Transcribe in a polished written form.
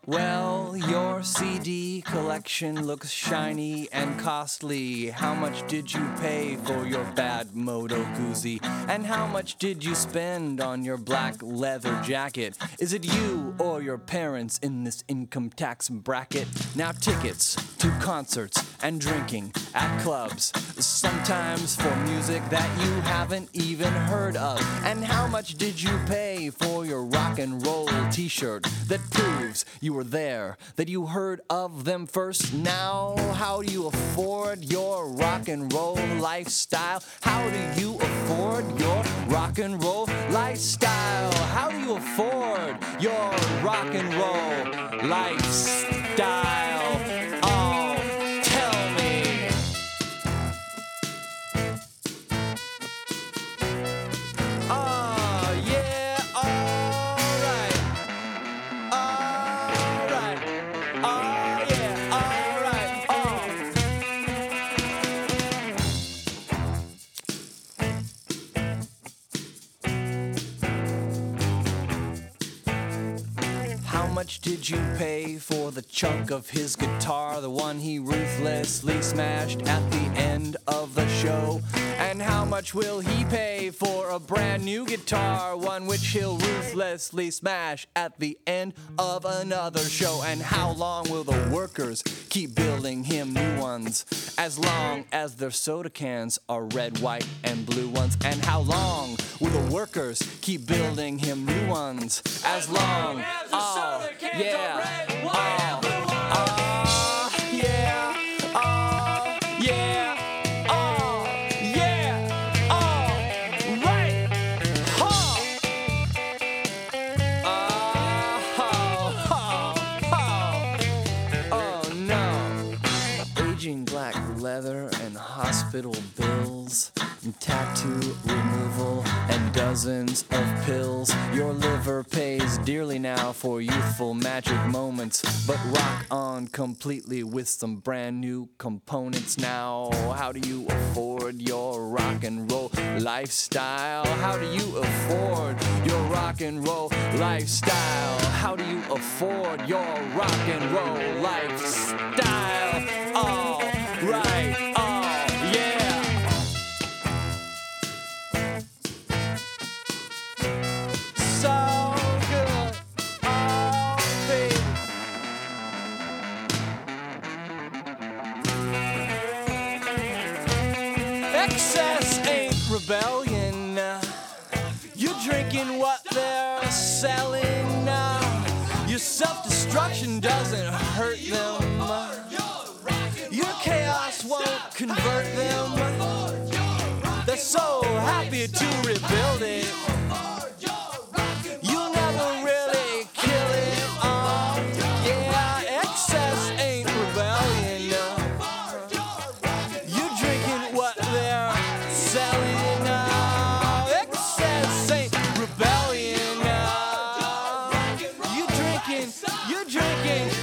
Well, your CD collection looks shiny and costly. How much did you pay for your bad Moto Guzzi? And how much did you spend on your black leather jacket? Is it you or your parents in this income tax bracket? Now tickets to concerts and drinking at clubs, sometimes for music that you haven't even heard of. And how much did you pay for your rock and roll t-shirt that proves you were there, that you heard of them first? Now, how do you afford your rock and roll lifestyle? How do you afford your rock and roll lifestyle? How do you afford your rock and roll lifestyle? Oh, tell me. Oh, yeah, alright. Alright. Oh, yeah, alright. How much did you pay for the chunk of his guitar, the one he ruthlessly smashed at the end of the show? And how much will he pay for a brand new guitar, one which he'll ruthlessly smash at the end of another show? And how long will the workers keep building him new ones, as long as their soda cans are red, white, and blue ones? And how long will the workers keep building him new ones, as long as the soda cans are red, white, and blue ones? Yeah, yeah, yeah, right, oh no. Aging black leather and hospital bills, and tattoo removal and dozens of pills. Your liver pays dearly now for youthful magic moments, but rock on completely with some brand new components. Now, how do you afford your rock and roll lifestyle? How do you afford your rock and roll lifestyle? How do you afford your rock and roll lifestyle? All right, yeah. So good, baby. Excess ain't rebellion. You're drinking what they're selling. Your self-destruction doesn't hurt them. Your chaos won't convert them. They're so happy to rebuild it. You'll never really kill it. Yeah, excess ain't rebellion. You're drinking what they're selling. Excess ain't rebellion. You're drinking